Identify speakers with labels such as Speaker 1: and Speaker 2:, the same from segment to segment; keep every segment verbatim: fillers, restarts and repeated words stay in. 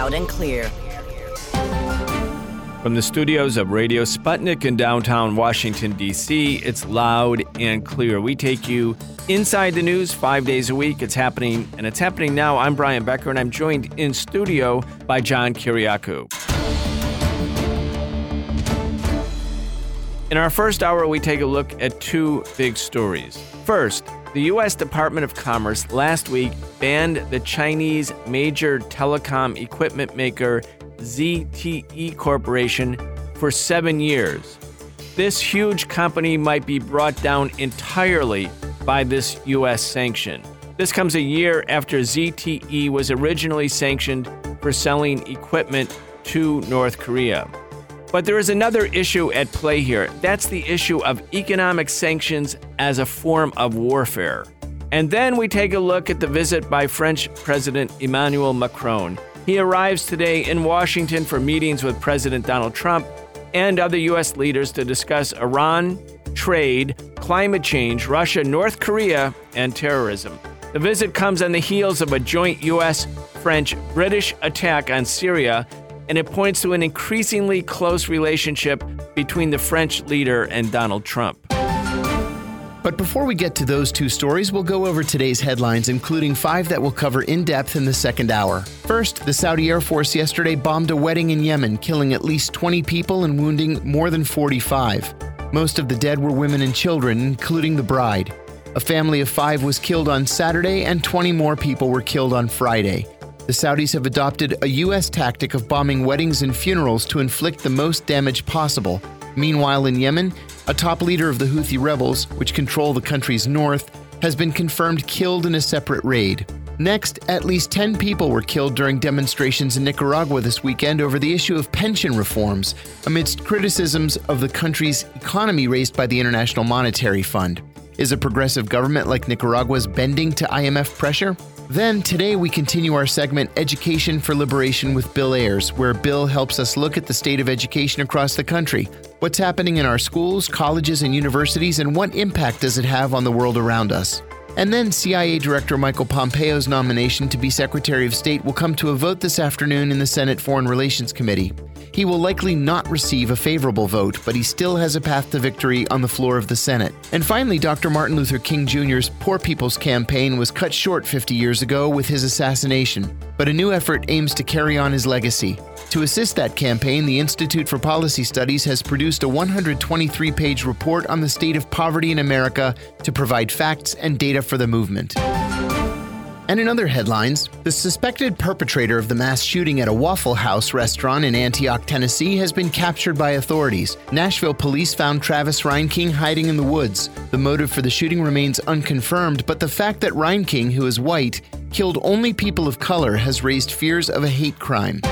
Speaker 1: Loud and clear.
Speaker 2: From the studios of Radio Sputnik in downtown Washington, D C, it's Loud and Clear. We take you inside the news five days a week. It's happening, and it's happening now. I'm Brian Becker, and I'm joined in studio by John Kiriakou. In our first hour, we take a look at two big stories. First, the U S Department of Commerce last week banned the Chinese major telecom equipment maker Z T E Corporation for seven years. This huge company might be brought down entirely by this U S sanction. This comes a year after Z T E was originally sanctioned for selling equipment to North Korea. But there is another issue at play here. That's the issue of economic sanctions as a form of warfare. And then we take a look at the visit by French President Emmanuel Macron. He arrives today in Washington for meetings with President Donald Trump and other U S leaders to discuss Iran, trade, climate change, Russia, North Korea, and terrorism. The visit comes on the heels of a joint U S French British attack on Syria, and it points to an increasingly close relationship between the French leader and Donald Trump.
Speaker 3: But before we get to those two stories, we'll go over today's headlines, including five that we'll cover in depth in the second hour. First, the Saudi Air Force yesterday bombed a wedding in Yemen, killing at least twenty people and wounding more than forty-five. Most of the dead were women and children, including the bride. A family of five was killed on Saturday, and twenty more people were killed on Friday. The Saudis have adopted a U S tactic of bombing weddings and funerals to inflict the most damage possible. Meanwhile, in Yemen, a top leader of the Houthi rebels, which control the country's north, has been confirmed killed in a separate raid. Next, at least ten people were killed during demonstrations in Nicaragua this weekend over the issue of pension reforms, amidst criticisms of the country's economy raised by the International Monetary Fund. Is a progressive government like Nicaragua's bending to I M F pressure? Then, today we continue our segment Education for Liberation with Bill Ayers, where Bill helps us look at the state of education across the country. What's happening in our schools, colleges, and universities, and what impact does it have on the world around us? And then C I A Director Michael Pompeo's nomination to be Secretary of State will come to a vote this afternoon in the Senate Foreign Relations Committee. He will likely not receive a favorable vote, but he still has a path to victory on the floor of the Senate. And finally, Doctor Martin Luther King Junior's Poor People's Campaign was cut short fifty years ago with his assassination, but a new effort aims to carry on his legacy. To assist that campaign, the Institute for Policy Studies has produced a one hundred twenty-three page report on the state of poverty in America to provide facts and data for the movement. And in other headlines, the suspected perpetrator of the mass shooting at a Waffle House restaurant in Antioch, Tennessee, has been captured by authorities. Nashville police found Travis Reinking hiding in the woods. The motive for the shooting remains unconfirmed, but the fact that Reinking, who is white, killed only people of color has raised fears of a hate crime.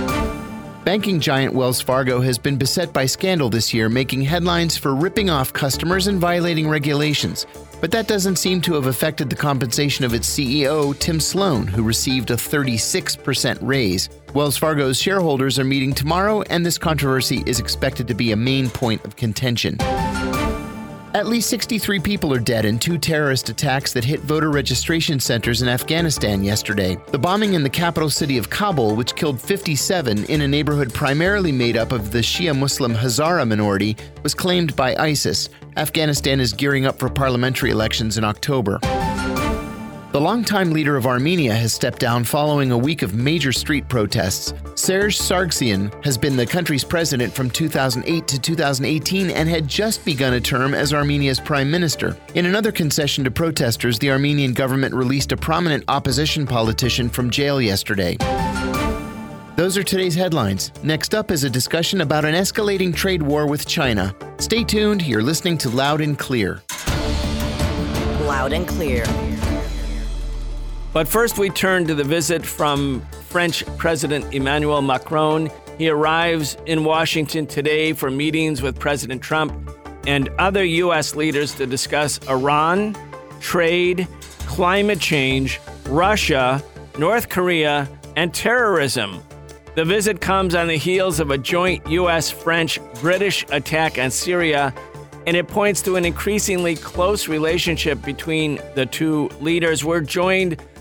Speaker 3: Banking giant Wells Fargo has been beset by scandal this year, making headlines for ripping off customers and violating regulations. But that doesn't seem to have affected the compensation of its C E O, Tim Sloan, who received a thirty-six percent raise. Wells Fargo's shareholders are meeting tomorrow, and this controversy is expected to be a main point of contention. At least sixty-three people are dead in two terrorist attacks that hit voter registration centers in Afghanistan yesterday. The bombing in the capital city of Kabul, which killed fifty-seven in a neighborhood primarily made up of the Shia Muslim Hazara minority, was claimed by ISIS. Afghanistan is gearing up for parliamentary elections in October. The longtime leader of Armenia has stepped down following a week of major street protests. Serge Sargsyan has been the country's president from two thousand eight to two thousand eighteen and had just begun a term as Armenia's prime minister. In another concession to protesters, the Armenian government released a prominent opposition politician from jail yesterday. Those are today's headlines. Next up is a discussion about an escalating trade war with China. Stay tuned. You're listening to Loud and Clear.
Speaker 1: Loud and Clear.
Speaker 2: But first, we turn to the visit from French President Emmanuel Macron. He arrives in Washington today for meetings with President Trump and other U S leaders to discuss Iran, trade, climate change, Russia, North Korea, and terrorism. The visit comes on the heels of a joint U S French British attack on Syria, and it points to an increasingly close relationship between the two leaders. We're joined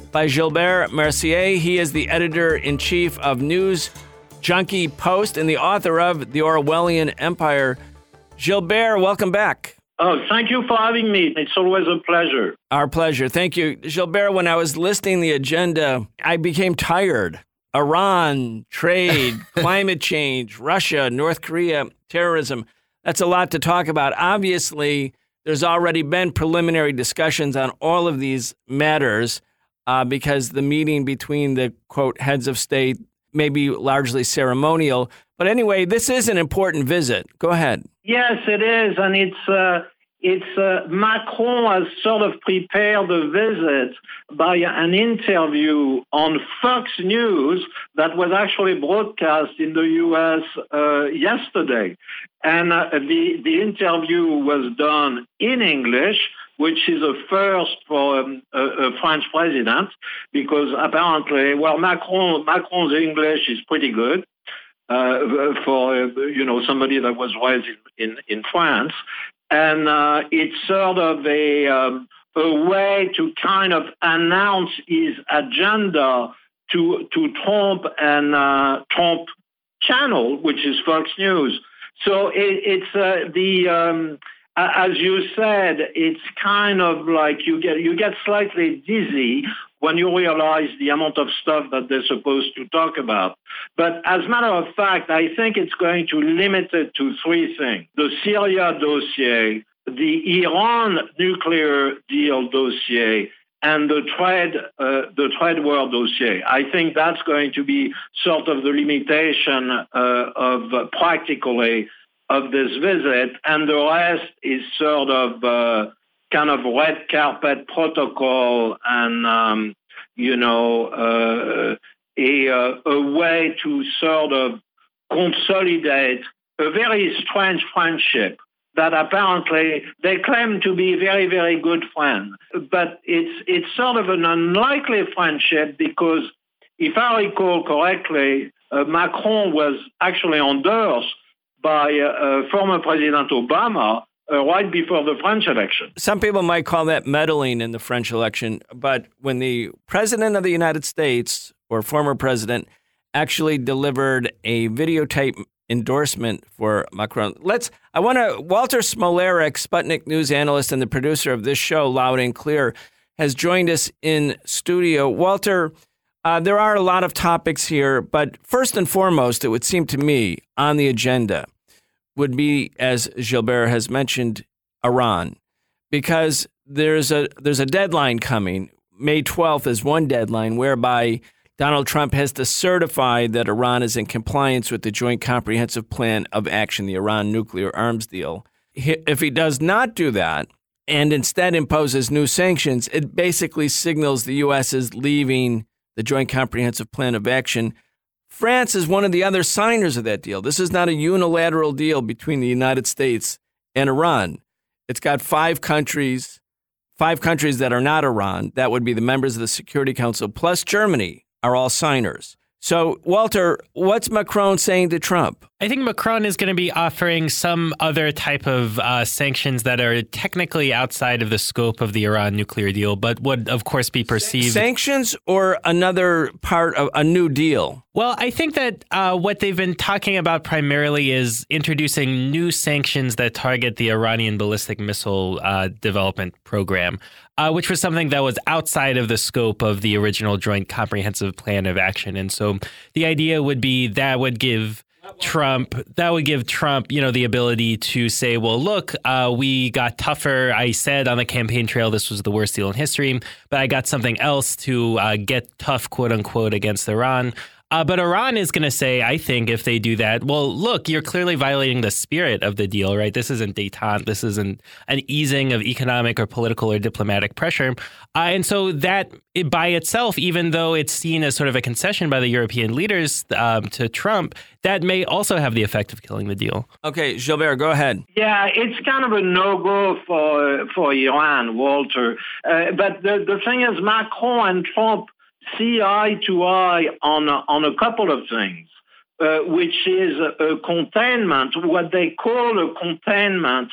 Speaker 2: by Gilbert Mercier. He is the editor-in-chief of News Junkie Post and the author of The Orwellian Empire. Gilbert, welcome back.
Speaker 4: Oh, thank you for having me. It's always a pleasure.
Speaker 2: Our pleasure. Thank you. Gilbert, when I was listing the agenda, I became tired. Iran, trade, climate change, Russia, North Korea, terrorism. That's a lot to talk about. Obviously, there's already been preliminary discussions on all of these matters uh, because the meeting between the, quote, heads of state may be largely ceremonial. But anyway, this is an important visit. Go ahead.
Speaker 4: Yes, it is. And it's uh, it's uh, Macron has sort of prepared the visit by an interview on Fox News that was actually broadcast in the U S uh, yesterday. And uh, the, the interview was done in English, which is a first for um, a, a French president, because apparently, well, Macron Macron's English is pretty good uh, for uh, you know somebody that was raised in, in, in France, and uh, it's sort of a um, a way to kind of announce his agenda to to Trump and uh, Trump channel, which is Fox News. So it, it's uh, the um, as you said, it's kind of like you get you get slightly dizzy when you realize the amount of stuff that they're supposed to talk about. But as a matter of fact, I think it's going to limit it to three things: the Syria dossier, the Iran nuclear deal dossier, and the trade uh, the trade war dossier. I think that's going to be sort of the limitation uh, of uh, practically of this visit, and the rest is sort of uh, kind of red carpet protocol and, um, you know, uh, a, uh, a way to sort of consolidate a very strange friendship that apparently they claim to be very, very good friends. But it's, it's sort of an unlikely friendship because, if I recall correctly, uh, Macron was actually endorsed by uh, uh, former President Obama uh, right before the French election.
Speaker 2: Some people might call that meddling in the French election, but when the President of the United States, or former president, actually delivered a videotape endorsement for Macron. Let's, I want to, Walter Smolarek, Sputnik News analyst and the producer of this show, Loud and Clear, has joined us in studio. Walter, Uh, there are a lot of topics here, but first and foremost, it would seem to me on the agenda would be, as Gilbert has mentioned, Iran, because there's a there's a deadline coming. May twelfth is one deadline whereby Donald Trump has to certify that Iran is in compliance with the Joint Comprehensive Plan of Action, the Iran nuclear arms deal. If he does not do that and instead imposes new sanctions, it basically signals the U S is leaving the Joint Comprehensive Plan of Action. France is one of the other signers of that deal. This is not a unilateral deal between the United States and Iran. It's got five countries, five countries that are not Iran. That would be the members of the Security Council, plus Germany, are all signers. So, Walter, what's Macron saying to Trump?
Speaker 5: I think Macron is going to be offering some other type of uh, sanctions that are technically outside of the scope of the Iran nuclear deal, but would, of course, be perceived...
Speaker 2: Sanctions or another part of a new deal?
Speaker 5: Well, I think that uh, what they've been talking about primarily is introducing new sanctions that target the Iranian ballistic missile uh, development program, uh, which was something that was outside of the scope of the original Joint Comprehensive Plan of Action. And so the idea would be that would give Trump, that would give Trump, you know, the ability to say, well, look, uh, we got tougher. I said on the campaign trail this was the worst deal in history, but I got something else to uh, get tough, quote unquote, against Iran. Uh, but Iran is going to say, I think, if they do that, well, look, you're clearly violating the spirit of the deal, right? This isn't détente. This isn't an easing of economic or political or diplomatic pressure. Uh, and so that it, by itself, even though it's seen as sort of a concession by the European leaders um, to Trump, that may also have the effect of killing the deal.
Speaker 2: Okay, Gilbert, go ahead.
Speaker 4: Yeah, it's kind of a no-go for, for Iran, Walter. Uh, but the, the thing is, Macron and Trump see eye to eye on a, on a couple of things, uh, which is a, a containment, what they call a containment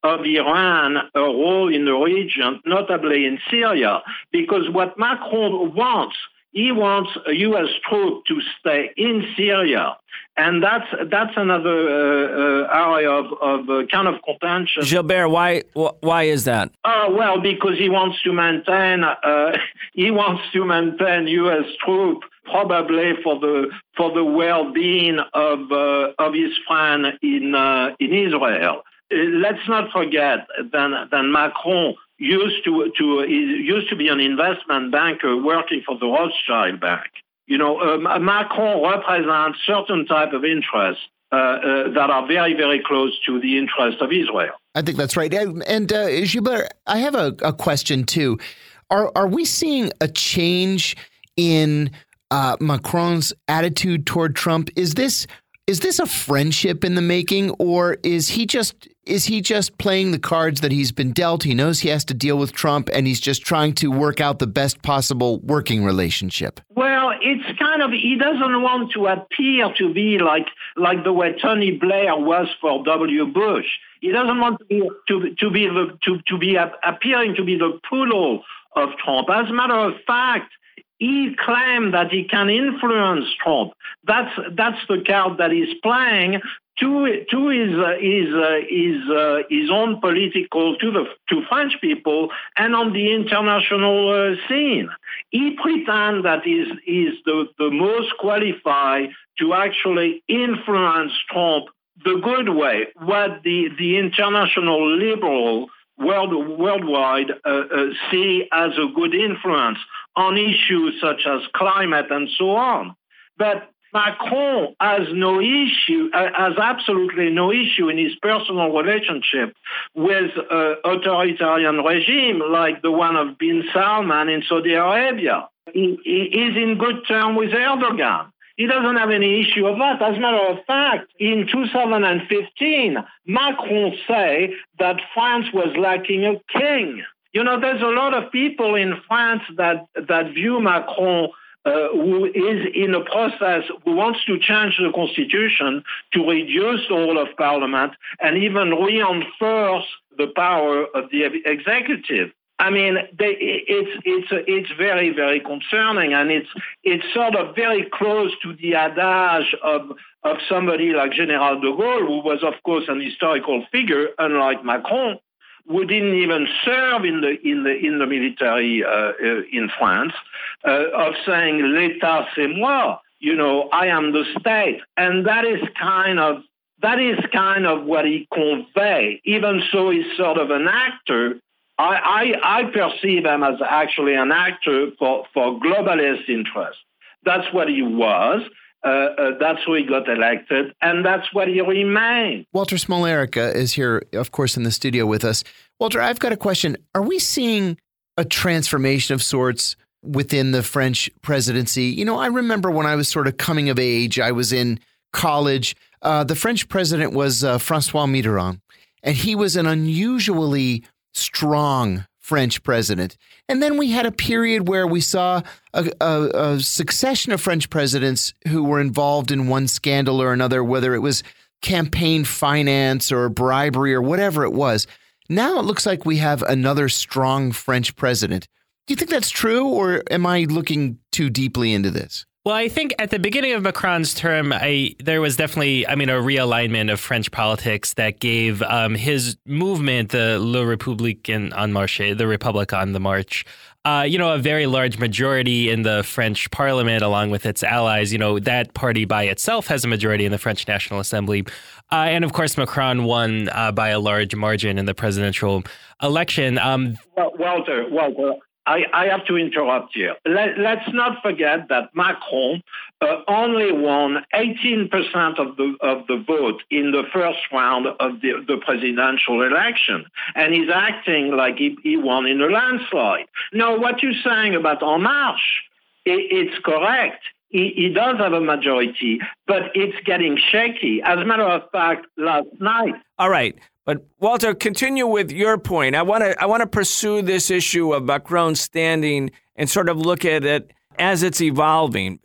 Speaker 4: of Iran a role in the region, notably in Syria, because what Macron wants, he wants a U S troop to stay in Syria. And that's that's another uh, uh, area of, of uh, kind of contention.
Speaker 2: Gilbert, why why is that?
Speaker 4: Oh, well, because he wants to maintain uh, he wants to maintain U S troops probably for the for the well-being of uh, of his friend in uh, in Israel. Uh, let's not forget that, that Macron used to to used to be an investment banker working for the Rothschild Bank. You know, uh, Macron represents certain type of interests uh, uh, that are very, very close to the interest of Israel.
Speaker 3: I think that's right. And uh, Gilbert, I have a, a question too. Are are we seeing a change in uh, Macron's attitude toward Trump? Is this is this a friendship in the making, or is he just is he just playing the cards that he's been dealt? He knows he has to deal with Trump, and he's just trying to work out the best possible working relationship.
Speaker 4: Well, it's kind of, he doesn't want to appear to be like like the way Tony Blair was for W. Bush. He doesn't want to be to, to be the to, to be appearing to be the poodle of Trump. As a matter of fact, he claimed that he can influence Trump. That's that's the card that he's playing to to his uh, his uh, his uh, his own political to the to French people and on the international uh, scene. He pretends that he's is the the most qualified to actually influence Trump the good way, what the the international liberal world worldwide uh, uh, see as a good influence on issues such as climate and so on. But Macron has no issue, uh, has absolutely no issue in his personal relationship with uh, authoritarian regime like the one of bin Salman in Saudi Arabia. He, he is in good terms with Erdogan. He doesn't have any issue of that. As a matter of fact, in two thousand fifteen, Macron said that France was lacking a king. You know, there's a lot of people in France that, that view Macron, uh, who is in a process, who wants to change the constitution to reduce the role of parliament and even reinforce the power of the executive. I mean, they, it's it's it's very, very concerning, and it's it's sort of very close to the adage of of somebody like General de Gaulle, who was, of course, an historical figure, unlike Macron, who didn't even serve in the in the in the military uh, uh, in France, uh, of saying "L'État c'est moi," you know, I am the state, and that is kind of that is kind of what he conveys. Even so, he's sort of an actor. I, I, I perceive him as actually an actor for, for globalist interests. That's what he was. Uh, uh, that's who he got elected, and that's what he remained.
Speaker 3: Walter Smolarek is here, of course, in the studio with us. Walter, I've got a question. Are we seeing a transformation of sorts within the French presidency? You know, I remember when I was sort of coming of age, I was in college. Uh, the French president was uh, François Mitterrand, and he was an unusually strong French president. And then we had a period where we saw a, a, a succession of French presidents who were involved in one scandal or another, whether it was campaign finance or bribery or whatever it was. Now it looks like we have another strong French president. Do you think that's true, or am I looking too deeply into this?
Speaker 5: Well, I think at the beginning of Macron's term, I, there was definitely, I mean, a realignment of French politics that gave um, his movement, the Le Républicain en Marche, the Republic on the March, uh, you know, a very large majority in the French parliament, along with its allies. You know, that party by itself has a majority in the French National Assembly. Uh, and of course, Macron won uh, by a large margin in the presidential election. Um,
Speaker 4: well, Walter, Walter. I, I have to interrupt here. Let, let's not forget that Macron uh, only won eighteen percent of the of the vote in the first round of the, the presidential election, and he's acting like he, he won in a landslide. Now, what you're saying about En Marche, it, it's correct. He, he does have a majority, but it's getting shaky. As a matter of fact, last night.
Speaker 2: All right. But Walter, continue with your point. I want to I want to pursue this issue of Macron's standing and sort of look at it as it's evolving,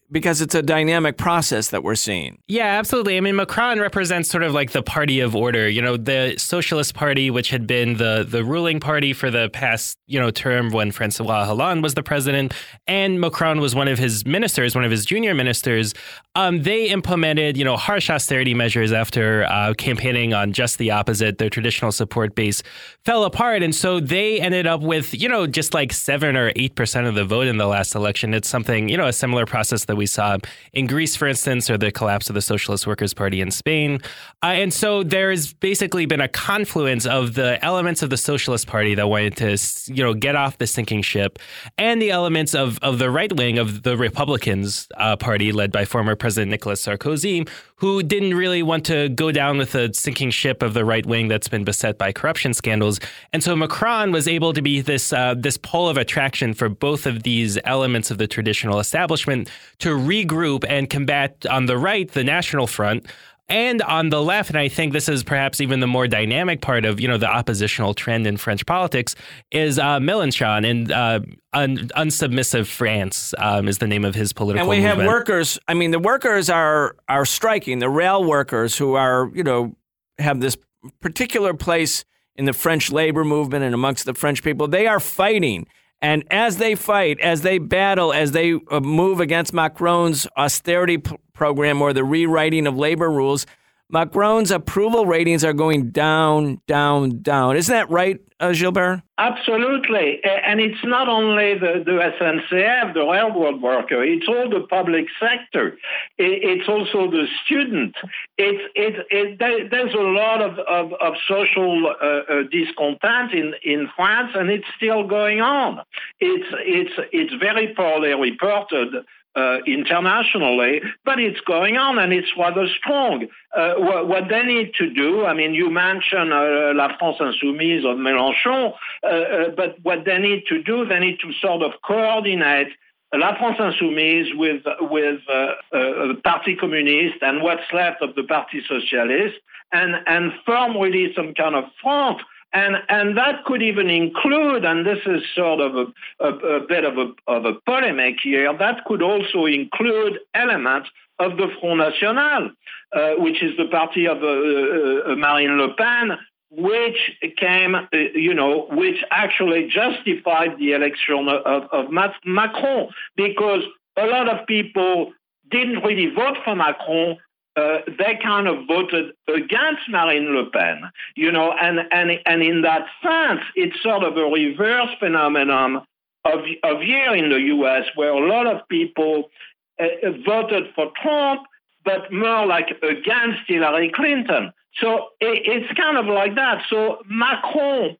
Speaker 2: because it's a dynamic process that we're seeing.
Speaker 5: Yeah, absolutely. I mean, Macron represents sort of like the party of order. You know, the Socialist Party, which had been the the ruling party for the past, you know, term when François Hollande was the president, and Macron was one of his ministers, one of his junior ministers. Um, they implemented, you know, harsh austerity measures after uh, campaigning on just the opposite. Their traditional support base fell apart, and so they ended up with, you know, just like seven or eight percent of the vote in the last election. It's something, you know, a similar process that we saw in Greece, for instance, or the collapse of the Socialist Workers' Party in Spain. Uh, and so there has basically been a confluence of the elements of the Socialist Party that wanted to, you know, get off the sinking ship, and the elements of, of the right wing of the Republicans uh, Party, led by former President Nicolas Sarkozy, who didn't really want to go down with the sinking ship of the right wing that's been beset by corruption scandals. And so Macron was able to be this uh, this pole of attraction for both of these elements of the traditional establishment to regroup and combat on the right, the National Front, and on the left, and I think this is perhaps even the more dynamic part of, you know, the oppositional trend in French politics, is uh, Mélenchon, and uh, un- Unsubmissive France um, is the name of his political movement.
Speaker 2: And we have workers. I mean, the workers are are striking. The rail workers who are, you know, have this particular place in the French labor movement and amongst the French people. They are fighting. And as they fight, as they battle, as they uh, move against Macron's austerity p- program or the rewriting of labor rules, Macron's approval ratings are going down, down, down. Isn't that right, uh, Gilbert?
Speaker 4: Absolutely. And it's not only the, the S N C F, the railroad worker, it's all the public sector. It's also the student. It's, it, it, there's a lot of, of, of social uh, uh, discontent in, in France, and it's still going on. It's, it's, it's very poorly reported Uh, internationally, but it's going on, and it's rather strong. Uh, what, what they need to do, I mean, you mentioned uh, La France Insoumise of Mélenchon, uh, uh, but what they need to do, they need to sort of coordinate La France Insoumise with with uh, uh, Parti Communiste and what's left of the Parti Socialiste, and and form really some kind of front. And and that could even include, and this is sort of a, a, a bit of a, of a polemic here, that could also include elements of the Front National, uh, which is the party of uh, uh, Marine Le Pen, which came, uh, you know, which actually justified the election of, of Macron, because a lot of people didn't really vote for Macron. Uh, they kind of voted against Marine Le Pen, you know, and, and, and in that sense, it's sort of a reverse phenomenon of, of here in the U S, where a lot of people uh, voted for Trump, but more like against Hillary Clinton. So it, it's kind of like that. So Macron's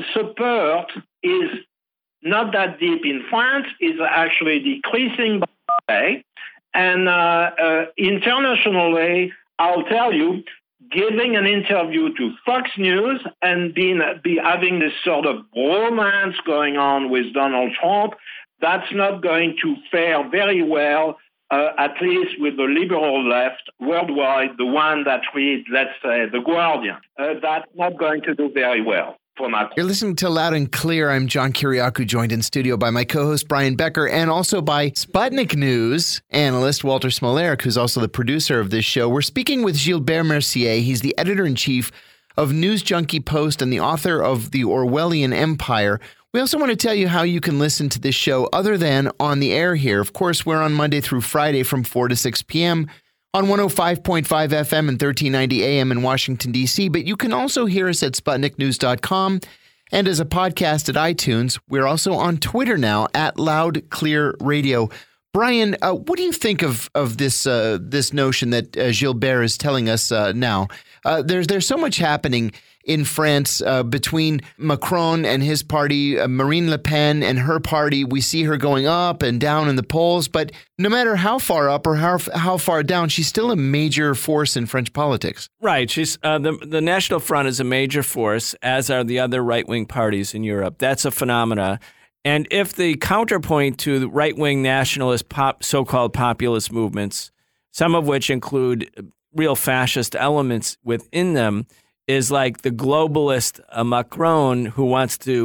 Speaker 4: support is not that deep in France, is actually decreasing by the day. And uh, uh, internationally, I'll tell you, giving an interview to Fox News and being be having this sort of romance going on with Donald Trump, that's not going to fare very well, uh, at least with the liberal left worldwide, the one that reads, let's say, The Guardian. Uh, that's not going to do very well.
Speaker 3: You're listening to Loud and Clear. I'm John Kiriakou, joined in studio by my co-host Brian Becker, and also by Sputnik News analyst Walter Smolarek, who's also the producer of this show. We're speaking with Gilbert Mercier. He's the editor-in-chief of News Junkie Post and the author of The Orwellian Empire. We also want to tell you how you can listen to this show other than on the air here. Of course, we're on Monday through Friday from four to six p.m., on one oh five point five F M and thirteen ninety A M in Washington, D C, but you can also hear us at Sputnik News dot com and as a podcast at iTunes. We're also on Twitter now at Loud Clear Radio. Brian, uh, what do you think of of this uh, this notion that uh, Gilbert is telling us uh, now? Uh, there's there's so much happening in France uh, between Macron and his party, uh, Marine Le Pen and her party. We see her going up and down in the polls, but no matter how far up or how how far down, she's still a major force in French politics.
Speaker 2: Right. She's uh, the the National Front is a major force, as are the other right-wing parties in Europe. That's a phenomena. And if the counterpoint to the right-wing nationalist pop, so-called populist movements, some of which include real fascist elements within them, is like the globalist uh, Macron, who wants to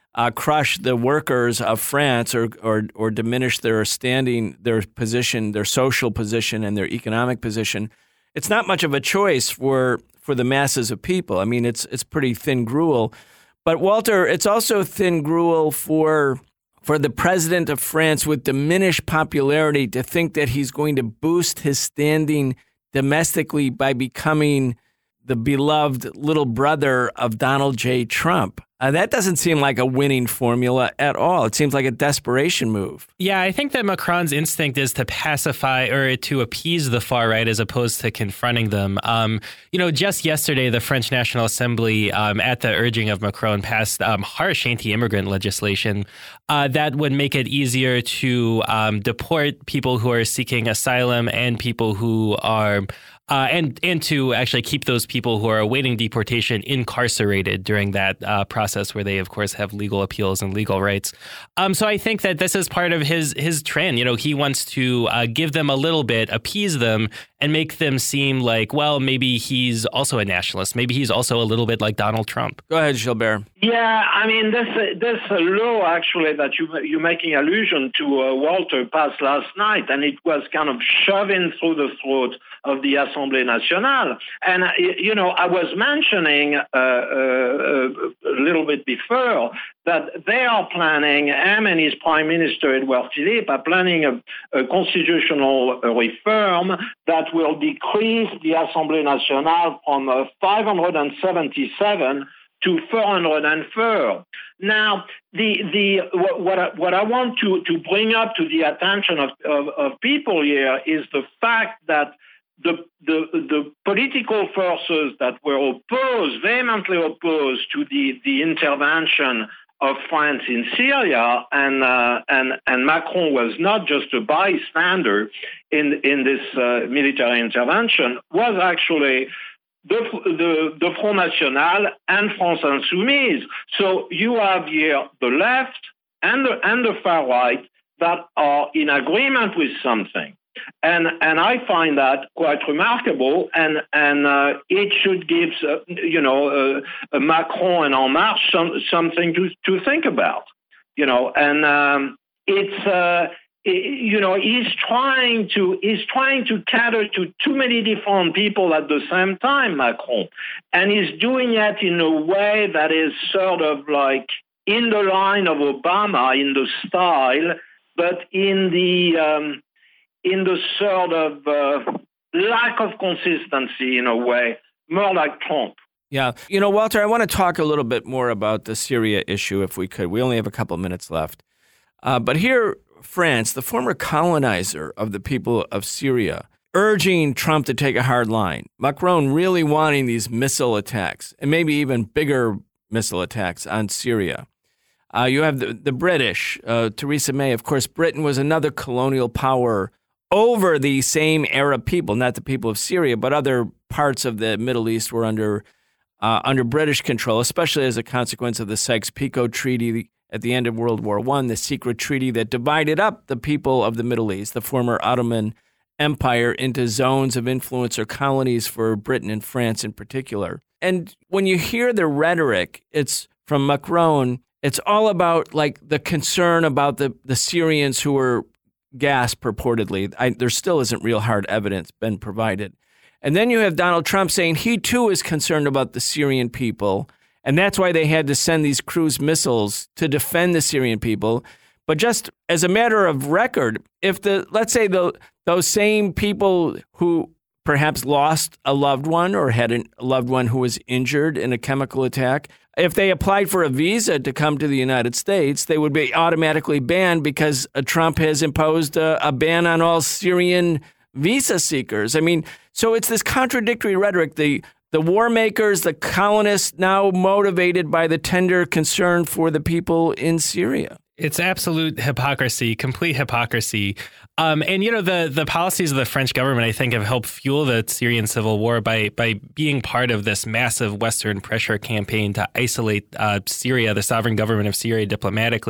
Speaker 2: uh, crush the workers of France or, or or diminish their standing, their position, their social position, and their economic position. It's not much of a choice for for the masses of people. I mean, it's it's pretty thin gruel. But Walter, it's also thin gruel for for the president of France with diminished popularity to think that he's going to boost his standing domestically by becoming the beloved little brother of Donald J. Trump. Uh, that doesn't seem like a winning formula at all. It seems like a desperation move.
Speaker 5: Yeah, I think that Macron's instinct is to pacify or to appease the far right as opposed to confronting them. Um, you know, just yesterday, the French National Assembly, um, at the urging of Macron, passed um, harsh anti-immigrant legislation uh, that would make it easier to um, deport people who are seeking asylum and people who are Uh, and and to actually keep those people who are awaiting deportation incarcerated during that uh, process, where they, of course, have legal appeals and legal rights. Um, so I think that this is part of his his trend. You know, he wants to uh, give them a little bit, appease them, and make them seem like, well, maybe he's also a nationalist. Maybe he's also a little bit like Donald Trump.
Speaker 2: Go ahead, Gilbert.
Speaker 4: Yeah, I mean, this this law actually that you you're making allusion to, uh, Walter, passed last night, and it was kind of shoving through the throat of the Assemblée Nationale. And, uh, you know, I was mentioning uh, uh, a little bit before that they are planning, him and his Prime Minister, Edouard Philippe, are planning a, a constitutional reform that will decrease the Assemblée Nationale from uh, five hundred seventy-seven to four hundred four. Now, the the what I, what I want to, to bring up to the attention of, of, of people here is the fact that the, the the political forces that were opposed, vehemently opposed to the, the intervention of France in Syria, and uh, and and Macron was not just a bystander in in this uh, military intervention, was actually The, the, the Front National and France Insoumise. So you have here the left and the, and the far right that are in agreement with something. And and I find that quite remarkable, and and uh, it should give uh, you know uh, Macron and En Marche some, something to, to think about, you know. And um, it's uh, you know, he's trying to he's trying to cater to too many different people at the same time, Macron, and he's doing it in a way that is sort of like in the line of Obama in the style, but in the um, in the sort of uh, lack of consistency in a way, more like Trump.
Speaker 2: Yeah. You know, Walter, I want to talk a little bit more about the Syria issue if we could. We only have a couple of minutes left. Uh, but here, France, the former colonizer of the people of Syria, urging Trump to take a hard line. Macron really wanting these missile attacks, and maybe even bigger missile attacks on Syria. Uh, you have the, the British, uh, Theresa May. Of course, Britain was another colonial power over the same Arab people, not the people of Syria, but other parts of the Middle East were under uh, under British control, especially as a consequence of the Sykes-Picot Treaty at the end of World War One, the secret treaty that divided up the people of the Middle East, the former Ottoman Empire, into zones of influence or colonies for Britain and France in particular. And when you hear the rhetoric, it's from Macron, it's all about like the concern about the, the Syrians who were gassed purportedly. I, there still isn't real hard evidence been provided. And then you have Donald Trump saying he too is concerned about the Syrian people. And that's why they had to send these cruise missiles to defend the Syrian people. But just as a matter of record, if the, let's say the, those same people who perhaps lost a loved one or had a loved one who was injured in a chemical attack, if they applied for a visa to come to the United States, they would be automatically banned because Trump has imposed a, a ban on all Syrian visa seekers. I mean, so it's this contradictory rhetoric. The the war makers, the colonists, now motivated by the tender concern for the people in Syria.
Speaker 5: It's absolute hypocrisy, complete hypocrisy. Um, and, you know, the the policies of the French government, I think, have helped fuel the Syrian civil war by by being part of this massive Western pressure campaign to isolate uh, Syria, the sovereign government of Syria, diplomatically,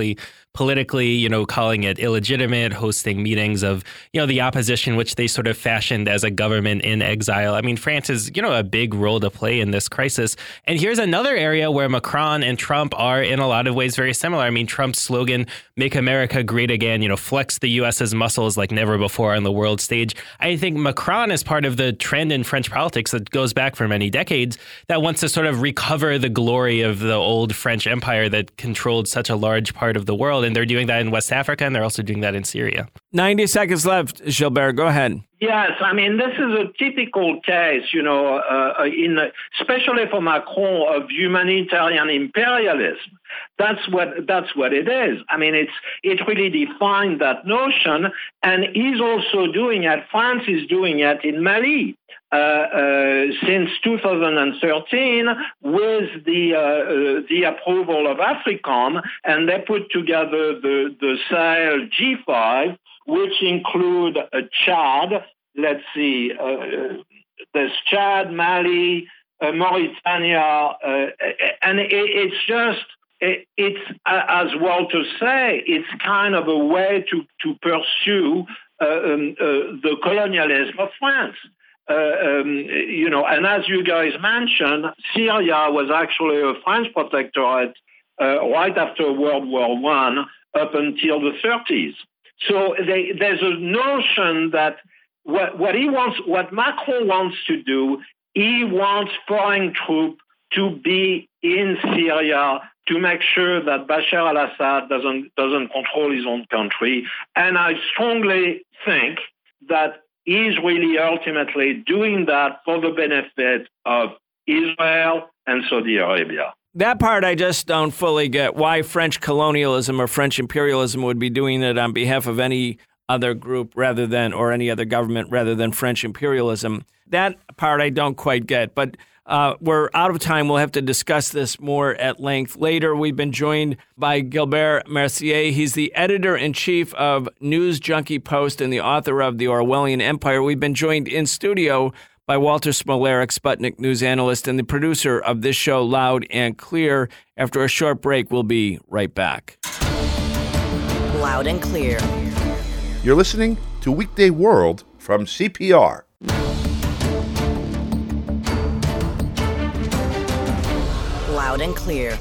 Speaker 5: politically, you know, calling it illegitimate, hosting meetings of, you know, the opposition, which they sort of fashioned as a government in exile. I mean, France has, you know, a big role to play in this crisis. And here's another area where Macron and Trump are in a lot of ways very similar. I mean, Trump's slogan, "Make America Great Again," you know, flex the U S's muscles like never before on the world stage. I think Macron is part of the trend in French politics that goes back for many decades that wants to sort of recover the glory of the old French Empire that controlled such a large part of the world. And they're doing that in West Africa, and they're also doing that in Syria.
Speaker 2: ninety seconds left, Gilbert. Go ahead.
Speaker 4: Yes, I mean, this is a typical case, you know, uh, in especially for Macron, of humanitarian imperialism. That's what that's what it is. I mean, it's it really defined that notion, and he's also doing it. France is doing it in Mali uh, uh, since two thousand thirteen with the uh, uh, the approval of AFRICOM, and they put together the the Sahel G five, which include uh, Chad. Let's see, uh, there's Chad, Mali, uh, Mauritania, uh, and it, it's just. It's, as Walter say, it's kind of a way to, to pursue uh, um, uh, the colonialism of France. Uh, um, you know, and as you guys mentioned, Syria was actually a French protectorate uh, right after World War One up until the thirties. So they, there's a notion that what, what he wants, what Macron wants to do, he wants foreign troops to be in Syria to make sure that Bashar al-Assad doesn't doesn't control his own country. And I strongly think that he's really ultimately doing that for the benefit of Israel and Saudi Arabia.
Speaker 2: That part I just don't fully get, why French colonialism or French imperialism would be doing it on behalf of any other group rather than, or any other government rather than French imperialism. That part I don't quite get, but Uh, we're out of time. We'll have to discuss this more at length later. We've been joined by Gilbert Mercier. He's the editor-in-chief of News Junkie Post and the author of The Orwellian Empire. We've been joined in studio by Walter Smolarek, Sputnik News analyst, and the producer of this show, Loud and Clear. After a short break, we'll be right back.
Speaker 1: Loud and Clear.
Speaker 6: You're listening to Weekday World from C P R.
Speaker 1: Loud and Clear.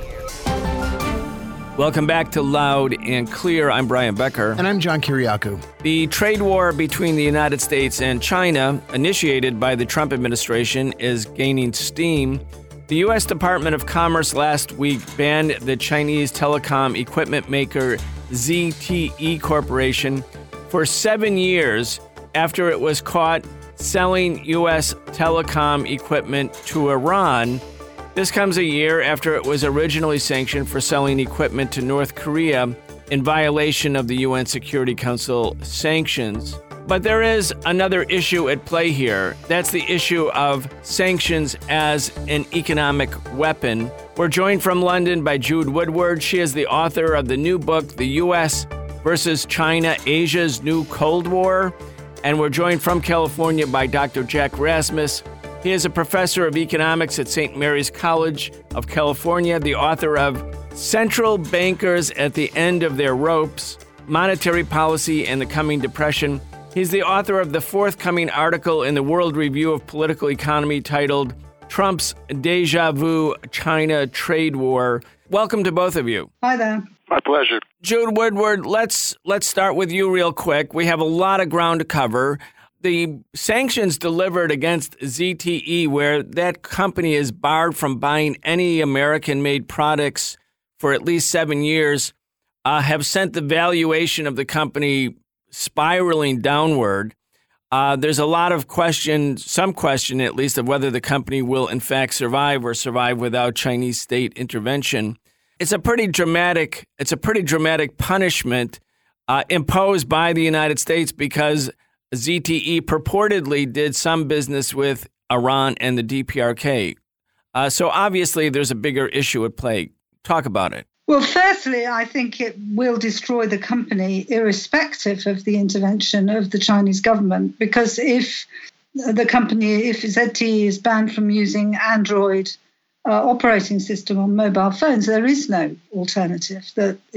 Speaker 2: Welcome back to Loud and Clear. I'm Brian Becker.
Speaker 3: And I'm John Kiriakou.
Speaker 2: The trade war between the United States and China, initiated by the Trump administration, is gaining steam. The U S Department of Commerce last week banned the Chinese telecom equipment maker Z T E Corporation for seven years after it was caught selling U S telecom equipment to Iran. This comes a year after it was originally sanctioned for selling equipment to North Korea in violation of the U N Security Council sanctions. But there is another issue at play here. That's the issue of sanctions as an economic weapon. We're joined from London by Jude Woodward. She is the author of the new book, The U S versus China, Asia's New Cold War. And we're joined from California by Doctor Jack Rasmus. He is a professor of economics at Saint Mary's College of California, the author of Central Bankers at the End of Their Ropes, Monetary Policy and the Coming Depression. He's the author of the forthcoming article in the World Review of Political Economy titled Trump's Deja Vu China Trade War. Welcome to both of you.
Speaker 7: Hi there.
Speaker 8: My pleasure.
Speaker 2: Jude Woodward, let's let's start with you real quick. We have a lot of ground to cover. The sanctions delivered against Z T E, where that company is barred from buying any American-made products for at least seven years, uh, have sent the valuation of the company spiraling downward. Uh, there's a lot of question, some question at least, of whether the company will in fact survive or survive without Chinese state intervention. It's a pretty dramatic, it's a pretty dramatic punishment uh, imposed by the United States because Z T E purportedly did some business with Iran and the D P R K. Uh, so obviously there's a bigger issue at play. Talk about it.
Speaker 7: Well, firstly, I think it will destroy the company irrespective of the intervention of the Chinese government, because if the company, if Z T E is banned from using Android uh, operating system on mobile phones, there is no alternative that is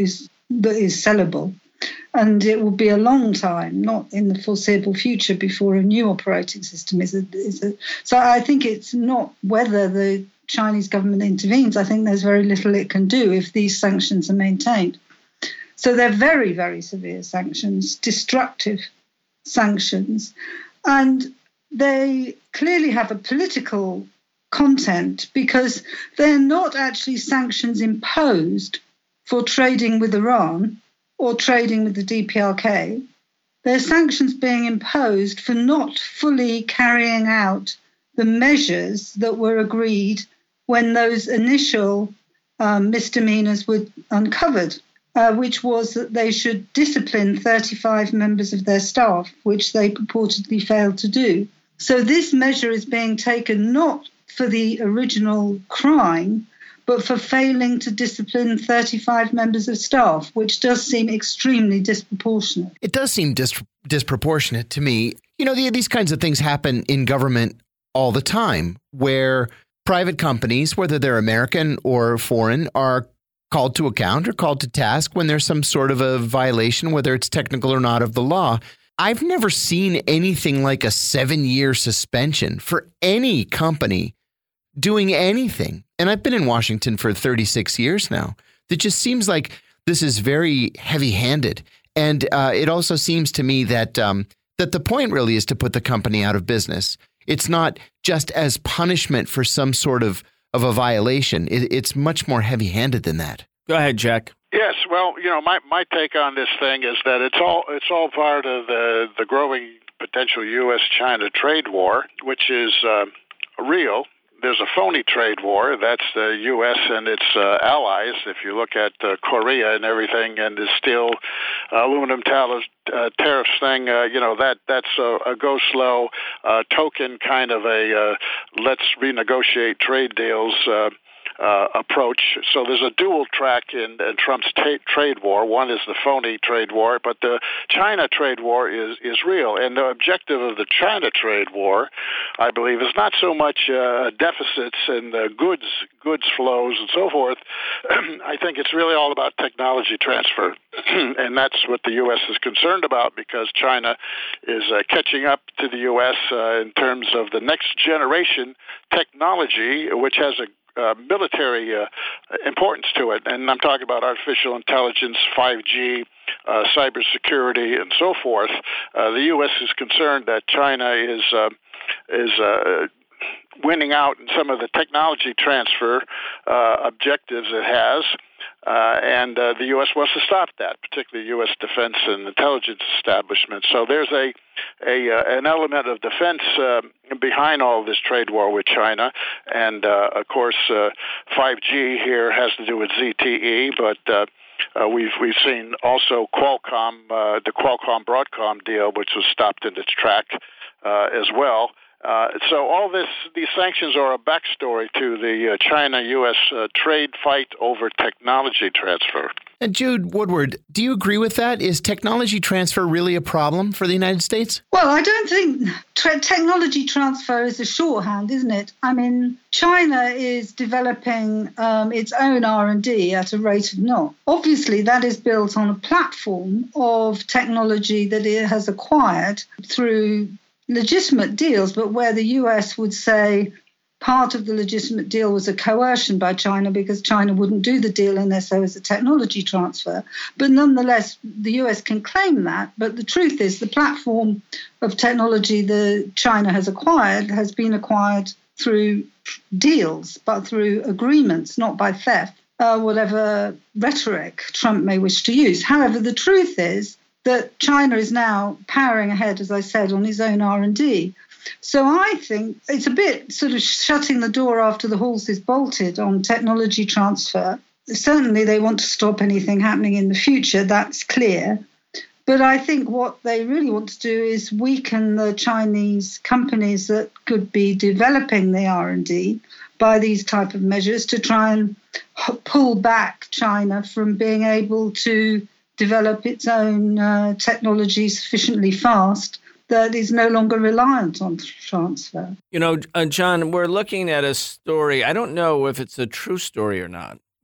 Speaker 7: that is sellable. And it will be a long time, not in the foreseeable future, before a new operating system is a, is a. So I think it's not whether the Chinese government intervenes. I think there's very little it can do if these sanctions are maintained. So they're very, very severe sanctions, destructive sanctions. And they clearly have a political content because they're not actually sanctions imposed for trading with Iran or trading with the D P R K. They're sanctions being imposed for not fully carrying out the measures that were agreed when those initial um, misdemeanors were uncovered, uh, which was that they should discipline thirty-five members of their staff, which they purportedly failed to do. So this measure is being taken not for the original crime, but for failing to discipline thirty-five members of staff, which does seem extremely disproportionate.
Speaker 3: It does seem dis- disproportionate to me. You know, the, these kinds of things happen in government all the time, where private companies, whether they're American or foreign, are called to account or called to task when there's some sort of a violation, whether it's technical or not, of the law. I've never seen anything like a seven-year suspension for any company doing anything. And I've been in Washington for thirty-six years now. It just seems like this is very heavy-handed. And uh, it also seems to me that um, that the point really is to put the company out of business. It's not just as punishment for some sort of, of a violation. It, it's much more heavy-handed than that.
Speaker 2: Go ahead, Jack.
Speaker 8: Yes, well, you know, my, my take on this thing is that it's all it's all part of the the growing potential U S China trade war, which is uh, real. There's a phony trade war. That's the U S and its uh, allies. If you look at uh, Korea and everything, and the steel, uh, aluminum tariffs, uh, tariffs thing, uh, you know, that that's a, a go slow uh, token kind of a uh, let's renegotiate trade deals Uh, Uh, approach. So there's a dual track in, in Trump's ta- trade war. One is the phony trade war, but the China trade war is, is real. And the objective of the China trade war, I believe, is not so much uh, deficits and uh, goods goods flows and so forth. I think it's really all about technology transfer. And that's what the U S is concerned about, because China is uh, catching up to the U S uh, in terms of the next generation technology, which has a Uh, military uh, importance to it. And I'm talking about artificial intelligence, five G, uh, cybersecurity, and so forth. Uh, the U S is concerned that China is uh, is uh, winning out in some of the technology transfer uh, objectives it has. Uh, and uh, the U S wants to stop that, particularly U S defense and intelligence establishment. So there's a, a uh, an element of defense uh, behind all of this trade war with China. And, uh, of course, uh, five G here has to do with Z T E, but uh, uh, we've we've seen also Qualcomm, uh, the Qualcomm-Broadcom deal, which was stopped in its track uh, as well. Uh, so all this, these sanctions are a backstory to the uh, China-U S uh, trade fight over technology transfer.
Speaker 3: And Jude Woodward, do you agree with that? Is technology transfer really a problem for the United States?
Speaker 7: Well, I don't think tra- technology transfer is a shorthand, isn't it? I mean, China is developing um, its own R and D at a rate of naught. Obviously, that is built on a platform of technology that it has acquired through legitimate deals, but where the U S would say part of the legitimate deal was a coercion by China because China wouldn't do the deal unless there was a technology transfer. But nonetheless, the U S can claim that. But the truth is the platform of technology that China has acquired has been acquired through deals, but through agreements, not by theft, uh, whatever rhetoric Trump may wish to use. However, the truth is that China is now powering ahead, as I said, on its own R and D. So I think it's a bit sort of shutting the door after the horse is bolted on technology transfer. Certainly they want to stop anything happening in the future, that's clear. But I think what they really want to do is weaken the Chinese companies that could be developing the R and D by these type of measures to try and pull back China from being able to develop its own uh, technology sufficiently fast that is no longer reliant on transfer.
Speaker 2: You know, uh, John, we're looking at a story. I don't know if it's a true story or not,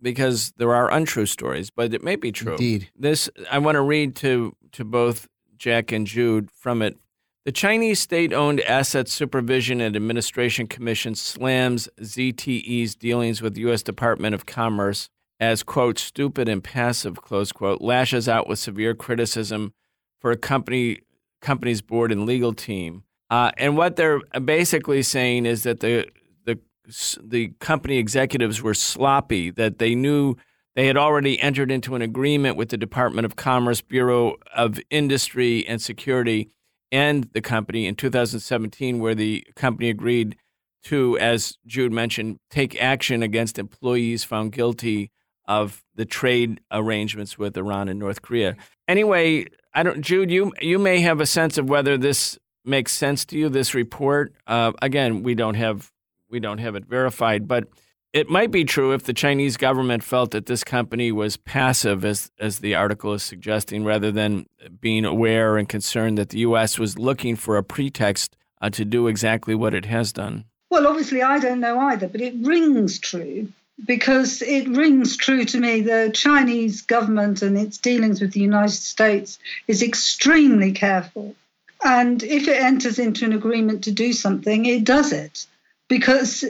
Speaker 2: because there are untrue stories, but it may be true.
Speaker 3: Indeed.
Speaker 2: This, I want to read to, to both Jack and Jude from it. The Chinese State-Owned Asset Supervision and Administration Commission slams Z T E's dealings with the U S Department of Commerce as, quote, stupid and passive, close quote, lashes out with severe criticism for a company company's board and legal team. Uh, and what they're basically saying is that the the the company executives were sloppy, that they knew they had already entered into an agreement with the Department of Commerce, Bureau of Industry and Security, and the company in two thousand seventeen, where the company agreed to, as Jude mentioned, take action against employees found guilty of the trade arrangements with Iran and North Korea. Anyway, I don't, Jude, you you may have a sense of whether this makes sense to you, this report. Uh, again, we don't have we don't have it verified, but it might be true if the Chinese government felt that this company was passive, as as the article is suggesting, rather than being aware and concerned that the U S was looking for a pretext uh, to do exactly what it has done.
Speaker 7: Well, obviously, I don't know either, but it rings true because it rings true to me. The Chinese government and its dealings with the United States is extremely careful. And if it enters into an agreement to do something, it does it because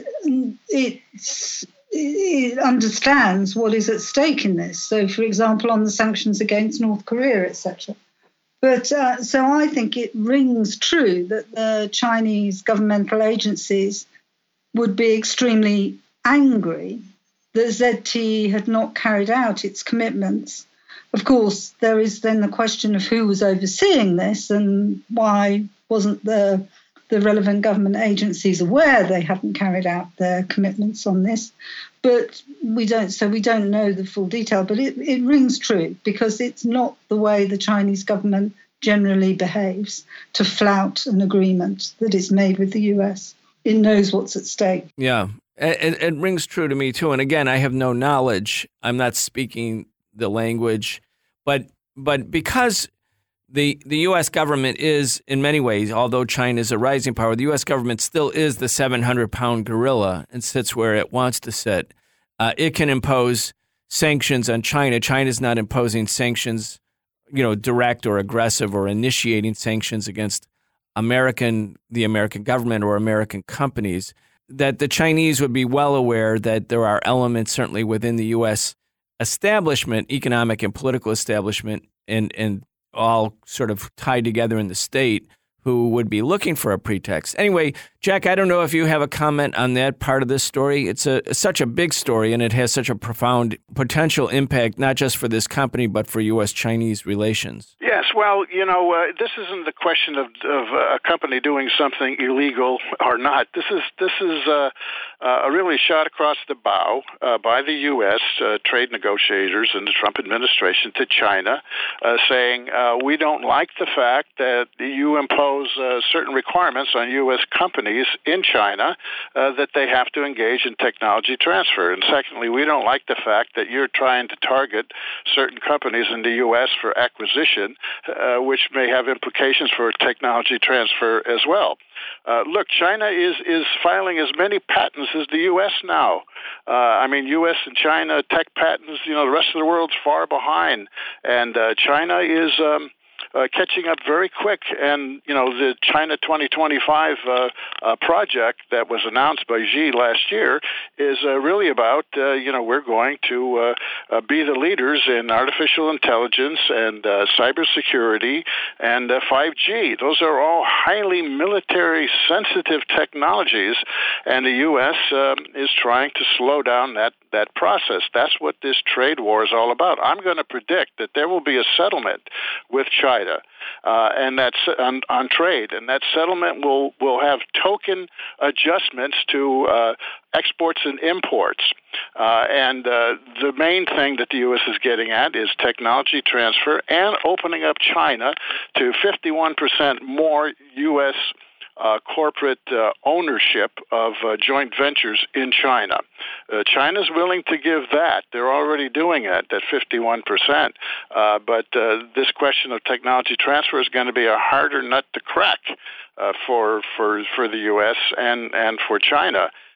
Speaker 7: it's, it understands what is at stake in this. So, for example, on the sanctions against North Korea, et cetera. But uh, so I think it rings true that the Chinese governmental agencies would be extremely angry that Z T E had not carried out its commitments. Of course, there is then the question of who was overseeing this and why wasn't the the relevant government agencies aware they hadn't carried out their commitments on this. But we don't, so we don't know the full detail, but it, it rings true because it's not the way the Chinese government generally behaves to flout an agreement that is made with the U S. It knows what's at stake.
Speaker 2: Yeah, it, it rings true to me too. And again, I have no knowledge. I'm not speaking the language, but but because the the U S government is, in many ways, although China is a rising power, the U S government still is the seven hundred pound gorilla and sits where it wants to sit. Uh, it can impose sanctions on China. China's not imposing sanctions, you know, direct or aggressive or initiating sanctions against American, the American government or American companies. That the Chinese would be well aware that there are elements certainly within the U S establishment, economic and political establishment, and and all sort of tied together in the state, who would be looking for a pretext. Anyway, Jack, I don't know if you have a comment on that part of this story. It's a it's such a big story, and it has such a profound potential impact, not just for this company, but for U S Chinese relations.
Speaker 8: Yes, well, you know, uh, this isn't the question of, of uh, a company doing something illegal or not. This is this is uh, uh, really shot across the bow uh, by the U S uh, trade negotiators and the Trump administration to China, uh, saying uh, we don't like the fact that you impose Uh, certain requirements on U S companies in China uh, that they have to engage in technology transfer. And secondly, we don't like the fact that you're trying to target certain companies in the U S for acquisition, uh, which may have implications for technology transfer as well. Uh, look, China is, is filing as many patents as the U S now. Uh, I mean, U S and China tech patents, you know, the rest of the world's far behind. And uh, China is... Um, Uh, catching up very quick. And, you know, the China twenty twenty-five uh, uh, project that was announced by Xi last year is uh, really about, uh, you know, we're going to uh, uh, be the leaders in artificial intelligence and uh, cybersecurity and uh, five G. Those are all highly military-sensitive technologies, and the U S um, is trying to slow down that, that process. That's what this trade war is all about. I'm going to predict that there will be a settlement with China Uh, and that's on, on trade, and that settlement will, will have token adjustments to uh, exports and imports. Uh, and uh, the main thing that the U S is getting at is technology transfer and opening up China to fifty-one percent more U S Uh, corporate uh, ownership of uh, joint ventures in China. Uh, China's willing to give that. They're already doing it at fifty-one percent. Uh, but uh, this question of technology transfer is going to be a harder nut to crack uh, for for for the U S and, and for China.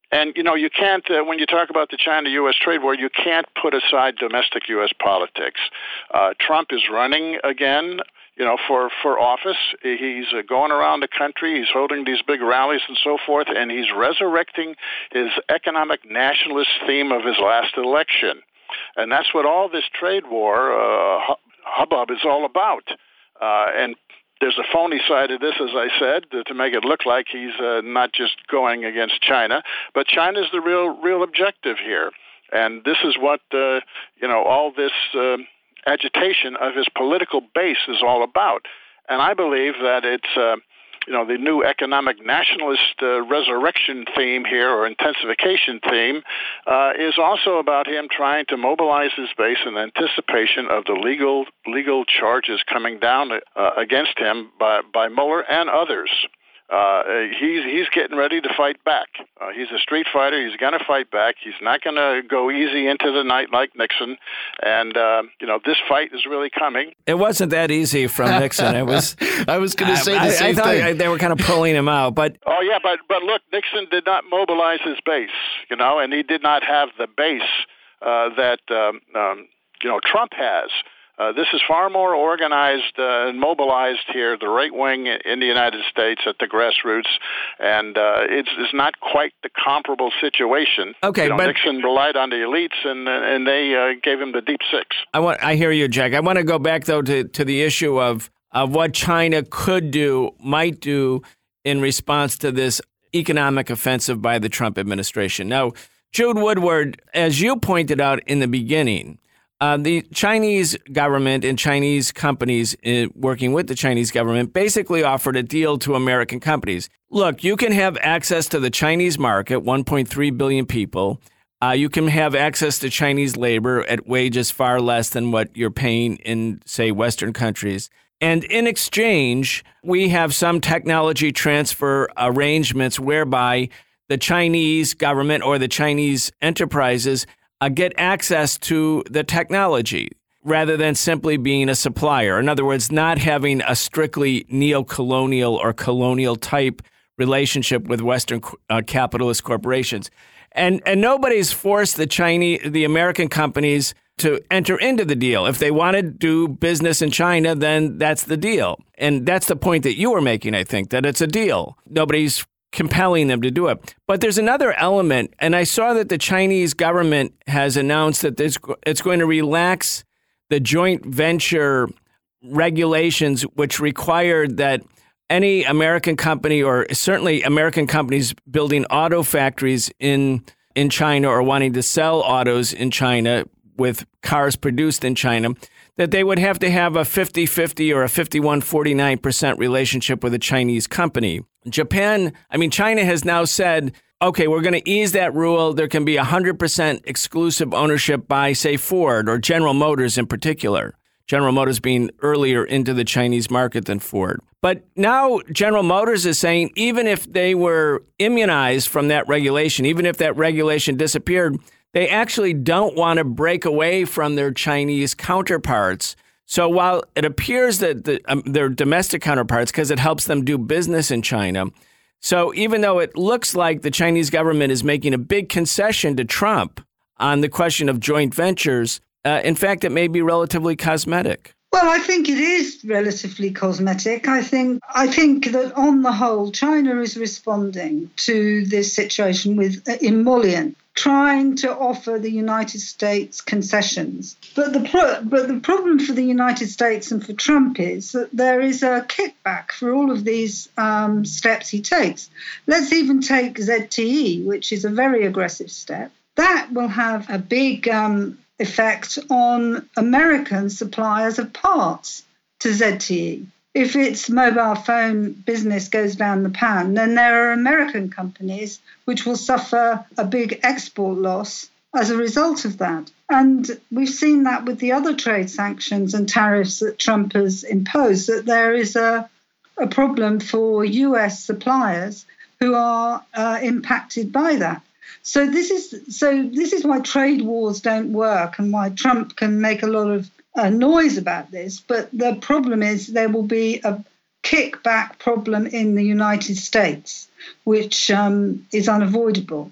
Speaker 8: And, you know, you can't, uh, when you talk about the China-U S trade war, you can't put aside domestic U S politics. Uh, Trump is running again, you know, for, for office. He's uh, going around the country. He's holding these big rallies and so forth, and he's resurrecting his economic nationalist theme of his last election. And that's what all this trade war uh, hubbub is all about. Uh, and there's a phony side of this, as I said, to make it look like he's uh, not just going against China, but China's the real real objective here. And this is what, uh, you know, all this uh, agitation of his political base is all about. And I believe that it's, uh, you know, the new economic nationalist uh, resurrection theme here, or intensification theme, uh, is also about him trying to mobilize his base in anticipation of the legal legal charges coming down uh, against him by, by Mueller and others. Uh, he's he's getting ready to fight back. Uh, he's a street fighter. He's going to fight back. He's not going to go easy into the night like Nixon. And uh, you know, this fight is really coming.
Speaker 2: It wasn't that easy from Nixon. It was.
Speaker 3: I was going to say the
Speaker 2: I,
Speaker 3: same
Speaker 2: I thought
Speaker 3: thing.
Speaker 2: They were kind of pulling him out, but
Speaker 8: oh yeah, but but look, Nixon did not mobilize his base, you know, and he did not have the base uh, that um, um, you know Trump has. Uh, this is far more organized uh, and mobilized here, the right wing in the United States at the grassroots, and uh, it's, it's not quite the comparable situation.
Speaker 2: Okay,
Speaker 8: you know,
Speaker 2: but
Speaker 8: Nixon relied on the elites, and and they uh, gave him the deep six.
Speaker 2: I want. I hear you, Jack. I want to go back though to, to the issue of of what China could do, might do in response to this economic offensive by the Trump administration. Now, Jude Woodward, as you pointed out in the beginning, Uh, the Chinese government and Chinese companies uh, working with the Chinese government basically offered a deal to American companies. Look, you can have access to the Chinese market, one point three billion people. Uh, you can have access to Chinese labor at wages far less than what you're paying in, say, Western countries. And in exchange, we have some technology transfer arrangements whereby the Chinese government or the Chinese enterprises Uh, get access to the technology rather than simply being a supplier. In other words, not having a strictly neo-colonial or colonial type relationship with Western uh, capitalist corporations. And and nobody's forced the Chinese, the American companies to enter into the deal. If they want to do business in China, then that's the deal. And that's the point that you were making, I think, that it's a deal. Nobody's compelling them to do it. But there's another element, and I saw that the Chinese government has announced that this, it's going to relax the joint venture regulations, which required that any American company, or certainly American companies building auto factories in in China or wanting to sell autos in China with cars produced in China, that they would have to have a fifty-fifty or a fifty-one forty-nine percent relationship with a Chinese company. Japan, I mean, China has now said, okay, we're going to ease that rule. There can be one hundred percent exclusive ownership by, say, Ford or General Motors in particular. General Motors being earlier into the Chinese market than Ford. But now General Motors is saying even if they were immunized from that regulation, even if that regulation disappeared, they actually don't want to break away from their Chinese counterparts. So while it appears that the, um, their domestic counterparts, because it helps them do business in China, so even though it looks like the Chinese government is making a big concession to Trump on the question of joint ventures, uh, in fact, it may be relatively cosmetic.
Speaker 7: Well, I think it is relatively cosmetic. I think I think that on the whole, China is responding to this situation with emollient, trying to offer the United States concessions. But the pro- but the problem for the United States and for Trump is that there is a kickback for all of these um, steps he takes. Let's even take Z T E, which is a very aggressive step. That will have a big um, effect on American suppliers of parts to Z T E. If its mobile phone business goes down the pan, then there are American companies which will suffer a big export loss as a result of that. And we've seen that with the other trade sanctions and tariffs that Trump has imposed, that there is a, a problem for U S suppliers who are uh, impacted by that. So this is so this is why trade wars don't work and why Trump can make a lot of uh, noise about this. But the problem is there will be a kickback problem in the United States, which um, is unavoidable.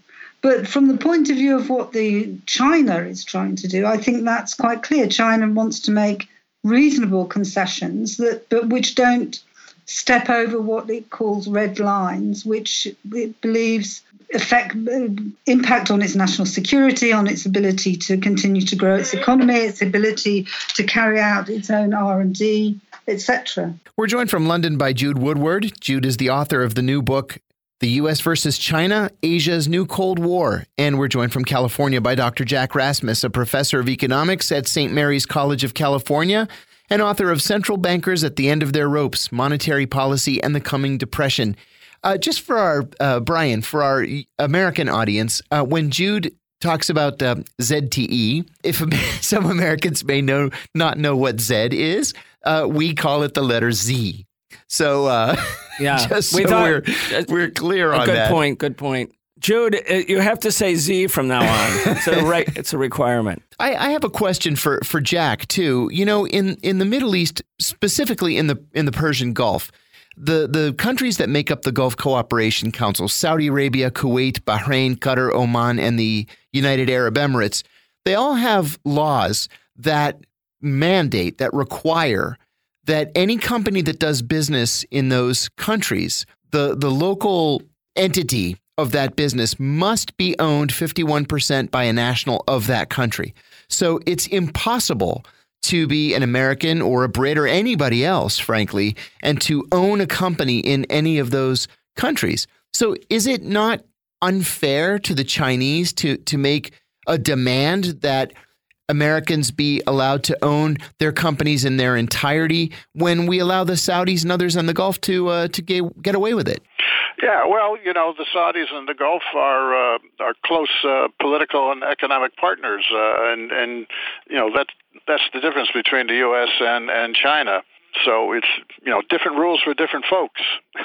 Speaker 7: But from the point of view of what the China is trying to do, I think that's quite clear. China wants to make reasonable concessions that, but which don't step over what it calls red lines, which it believes affect impact on its national security, on its ability to continue to grow its economy, its ability to carry out its own R and D, et cetera.
Speaker 3: We're joined from London by Jude Woodward. Jude is the author of the new book, The U S versus China, Asia's New Cold War. And we're joined from California by Doctor Jack Rasmus, a professor of economics at Saint Mary's College of California and author of Central Bankers at the End of Their Ropes, Monetary Policy and the Coming Depression. Uh, just for our, uh, Brian, for our American audience, uh, when Jude talks about uh, Z T E, if some Americans may know not know what Z is, uh, we call it the letter Z. So uh,
Speaker 2: yeah,
Speaker 3: just
Speaker 2: we
Speaker 3: so
Speaker 2: thought,
Speaker 3: we're, we're clear on
Speaker 2: good
Speaker 3: that.
Speaker 2: Good point, good point. Jude, you have to say Z from now on. It's a, right, it's a requirement.
Speaker 3: I, I have a question for, for Jack, too. You know, in, in the Middle East, specifically in the in the Persian Gulf, the, the countries that make up the Gulf Cooperation Council, Saudi Arabia, Kuwait, Bahrain, Qatar, Oman, and the United Arab Emirates, they all have laws that mandate, that require that any company that does business in those countries, the, the local entity of that business must be owned fifty-one percent by a national of that country. So it's impossible to be an American or a Brit or anybody else, frankly, and to own a company in any of those countries. So is it not unfair to the Chinese to, to make a demand that Americans be allowed to own their companies in their entirety when we allow the Saudis and others in the Gulf to uh, to get, get away with it?
Speaker 8: Yeah, well, you know, the Saudis and the Gulf are uh, are close uh, political and economic partners, uh, and and you know that that's the difference between the U S and and China. So it's, you know, different rules for different folks,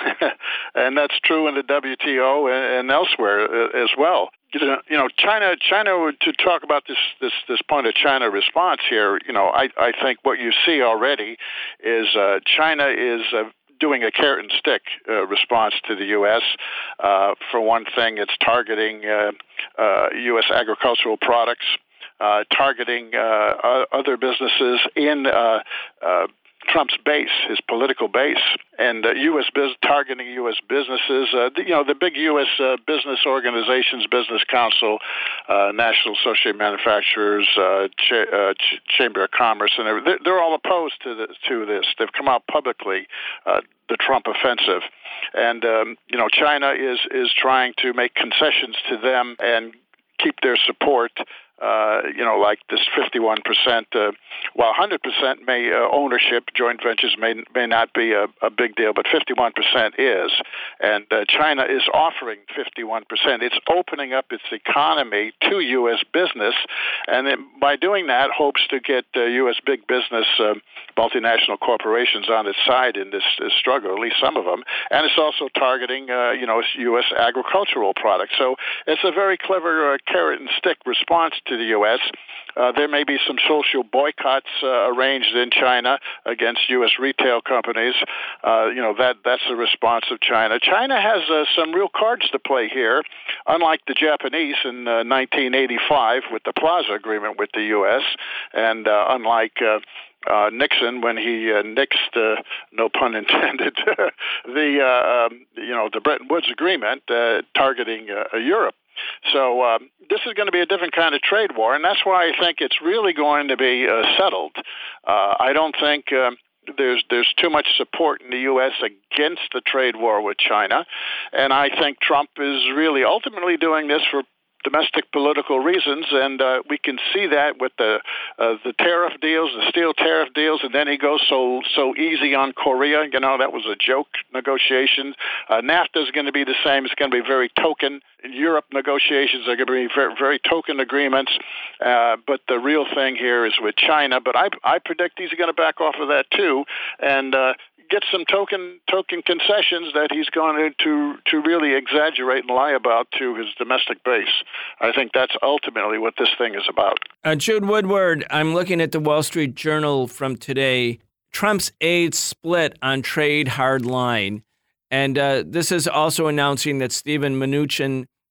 Speaker 8: and that's true in the W T O and, and elsewhere as well. You know, China. China. To talk about this, this, this point of China response here, you know, I, I think what you see already is uh, China is uh, doing a carrot and stick uh, response to the U S. Uh, for one thing, it's targeting uh, uh, U S agricultural products, uh, targeting uh, other businesses in uh, uh, Trump's base, his political base, and uh, U S biz- targeting U S businesses. Uh, the, you know, the big U S uh, business organizations, Business Council, uh, National Association of Manufacturers, uh, Ch- uh, Ch- Chamber of Commerce, and they're, they're all opposed to this. To this, they've come out publicly. Uh, the Trump offensive, and um, you know, China is is trying to make concessions to them and keep their support. Uh, you know, like this fifty-one percent, uh, while one hundred percent may uh, ownership, joint ventures may may not be a, a big deal, but fifty-one percent is. And uh, China is offering fifty-one percent. It's opening up its economy to U S business, and it, by doing that, hopes to get uh, U S big business, uh, multinational corporations on its side in this, this struggle, at least some of them. And it's also targeting, uh, you know, U S agricultural products. So it's a very clever uh, carrot and stick response to the U S. Uh, there may be some social boycotts uh, arranged in China against U S retail companies. Uh, you know, that that's the response of China. China has uh, some real cards to play here, unlike the Japanese in uh, nineteen eighty-five with the Plaza Agreement with the U S, and uh, unlike uh, uh, Nixon when he uh, nixed, uh, no pun intended, the uh, um, you know the Bretton Woods Agreement uh, targeting uh, Europe. So um, this is going to be a different kind of trade war, and that's why I think it's really going to be uh, settled. Uh, I don't think uh, there's there's too much support in the U S against the trade war with China, and I think Trump is really ultimately doing this for domestic political reasons, and uh, we can see that with the uh, the tariff deals, the steel tariff deals, and then he goes so so easy on Korea. You know, that was a joke negotiation. Uh, NAFTA is going to be the same. It's going to be very token. In Europe, negotiations are going to be very, very token agreements. Uh, but the real thing here is with China. But I I predict he's going to back off of that too, and uh, get some token token concessions that he's going to to really exaggerate and lie about to his domestic base. I think that's ultimately what this thing is about.
Speaker 2: Uh, Jude Woodward, I'm looking at the Wall Street Journal from today. Trump's aides split on trade hard line. And uh, this is also announcing that Steven Mnuchin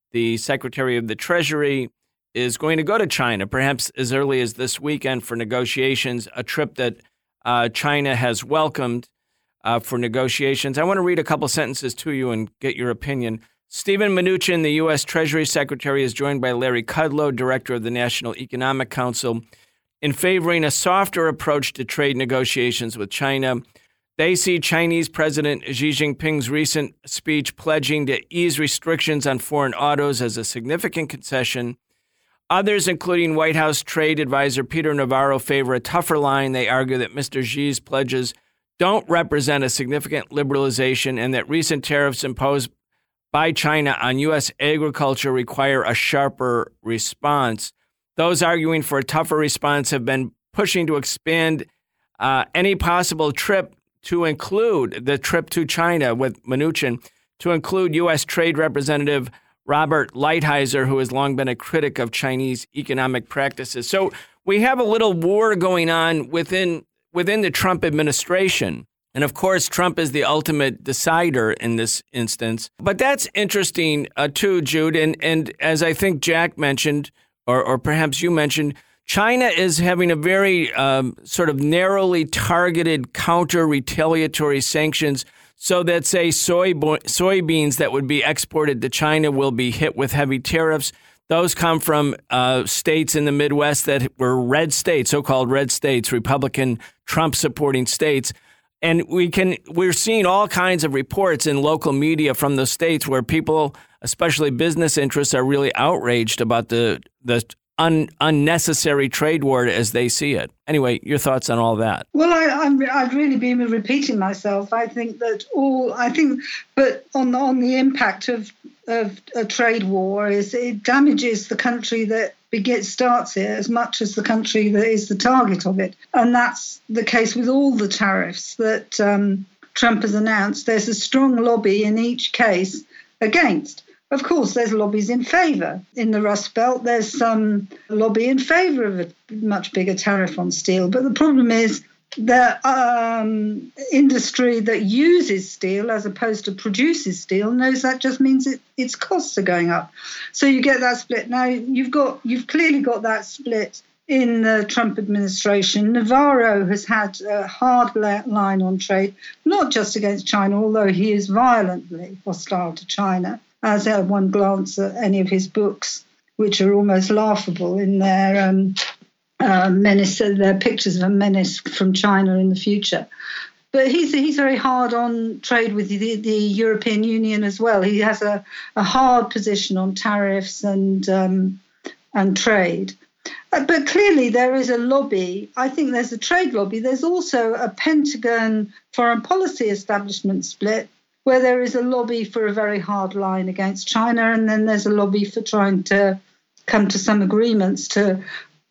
Speaker 2: the Secretary of the Treasury is going to go to China, perhaps as early as this weekend for negotiations, a trip that uh, China has welcomed uh, for negotiations. I want to read a couple sentences to you and get your opinion. Steven Mnuchin, the U S. Treasury Secretary, is joined by Larry Kudlow, Director of the National Economic Council, in favoring a softer approach to trade negotiations with China. They see Chinese President Xi Jinping's recent speech pledging to ease restrictions on foreign autos as a significant concession. Others, including White House Trade Advisor Peter Navarro, favor a tougher line. They argue that Mister Xi's pledges don't represent a significant liberalization and that recent tariffs imposed by China on U S agriculture require a sharper response. Those arguing for a tougher response have been pushing to expand uh, any possible trip to include the trip to China with Mnuchin, to include U S. Trade Representative Robert Lighthizer, who has long been a critic of Chinese economic practices. So we have a little war going on within within the Trump administration. And of course, Trump is the ultimate decider in this instance. But that's interesting, uh, too, Jude. And, and as I think Jack mentioned, or, or perhaps you mentioned, China is having a very um, sort of narrowly targeted counter-retaliatory sanctions so that, say, soy bo- soybeans that would be exported to China will be hit with heavy tariffs. Those come from uh, states in the Midwest that were red states, so-called red states, Republican, Trump-supporting states. And we can, we're seeing all kinds of reports in local media from those states where people, especially business interests, are really outraged about the the un, unnecessary trade war as they see it. Anyway, your thoughts on all that?
Speaker 7: Well, I, I'm, I'd really be repeating myself. I think that all, I think, but on the, on the impact of of a trade war is it damages the country that begins starts it as much as the country that is the target of it. And that's the case with all the tariffs that um, Trump has announced. There's a strong lobby in each case against. Of course, there's lobbies in favor. In the Rust Belt, there's some lobby in favor of a much bigger tariff on steel. But the problem is the um, industry that uses steel as opposed to produces steel knows that just means it, its costs are going up. So you get that split. Now, you've got you've clearly got that split in the Trump administration. Navarro has had a hard line on trade, not just against China, although he is violently hostile to China, as at one glance at any of his books, which are almost laughable in their um, uh, menace, their pictures of a menace from China in the future. But he's he's very hard on trade with the, the European Union as well. He has a, a hard position on tariffs and um, and trade. But clearly there is a lobby. I think there's a trade lobby. There's also a Pentagon foreign policy establishment split, where there is a lobby for a very hard line against China, and then there's a lobby for trying to come to some agreements to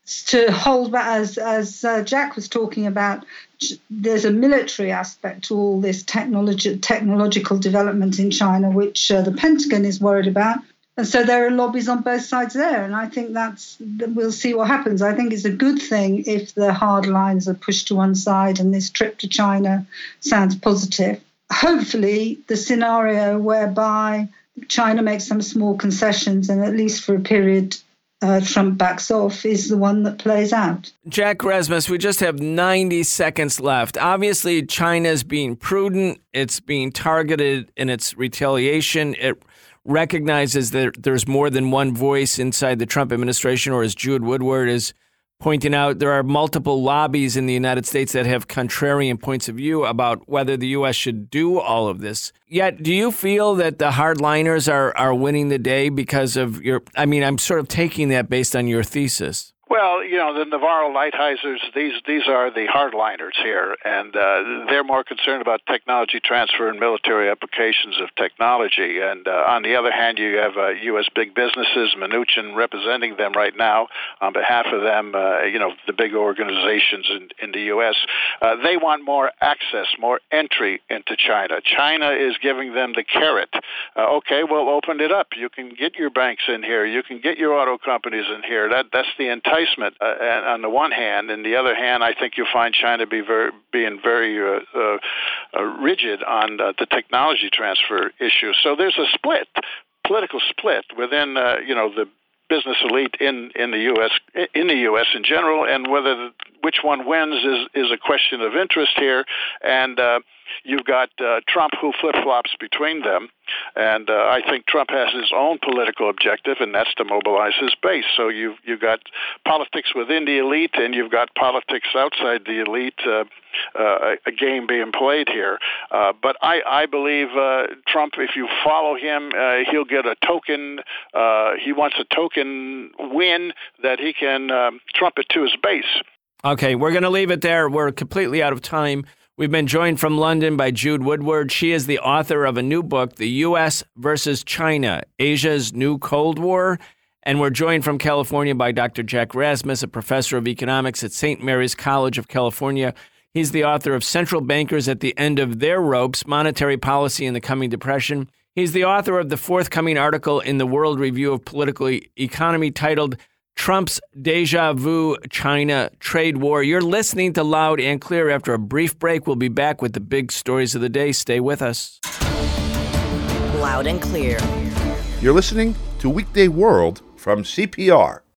Speaker 7: to hold back, as as uh, Jack was talking about. There's a military aspect to all this technology, technological development in China, which uh, the Pentagon is worried about. And so there are lobbies on both sides there. And I think that's, we'll see what happens. I think it's a good thing if the hard lines are pushed to one side and this trip to China sounds positive. Hopefully the scenario whereby China makes some small concessions and at least for a period Uh, Trump backs off is the one that plays out.
Speaker 2: Jack Rasmus, we just have ninety seconds left. Obviously, China's being prudent. It's being targeted in its retaliation. It recognizes that there's more than one voice inside the Trump administration, or as Jude Woodward is pointing out, there are multiple lobbies in the United States that have contrarian points of view about whether the U S should do all of this. Yet, do you feel that the hardliners are, are winning the day because of your, I mean, I'm sort of taking that based on your thesis.
Speaker 8: Well, you know, the Navarro Lighthizers, these these are the hardliners here, and uh, they're more concerned about technology transfer and military applications of technology. And uh, on the other hand, you have uh, U S big businesses, Mnuchin representing them right now on behalf of them, uh, you know, the big organizations in, in the U S. Uh, they want more access, more entry into China. China is giving them the carrot. Uh, okay, well, open it up. You can get your banks in here. You can get your auto companies in here. That That's the entire Uh, on the one hand, and the other hand, I think you'll find China be very, being very uh, uh, rigid on uh, the technology transfer issue. So there's a split. political split within, uh, you know, the business elite in, in the U S in the U S in general, and whether the, which one wins is is a question of interest here. And uh, you've got uh, Trump, who flip-flops between them, and uh, I think Trump has his own political objective, and that's to mobilize his base. So you've you've got politics within the elite, and you've got politics outside the elite. Uh, uh, a game being played here, uh, but I, I believe uh, Trump, if you follow him, uh, he'll get a token. Uh, he wants a token win that he can um, trumpet to his base.
Speaker 2: Okay, we're going to leave it there. We're completely out of time. We've been joined from London by Jude Woodward. She is the author of a new book, The U S versus China, Asia's New Cold War. And we're joined from California by Doctor Jack Rasmus, a professor of economics at Saint Mary's College of California. He's the author of Central Bankers at the End of Their Ropes, Monetary Policy in the Coming Depression. He's the author of the forthcoming article in the World Review of Political Economy titled Trump's Deja Vu China Trade War. You're listening to Loud and Clear. After a brief break, we'll be back with the big stories of the day. Stay with us.
Speaker 1: Loud and Clear.
Speaker 6: You're listening to Weekday World from C P R.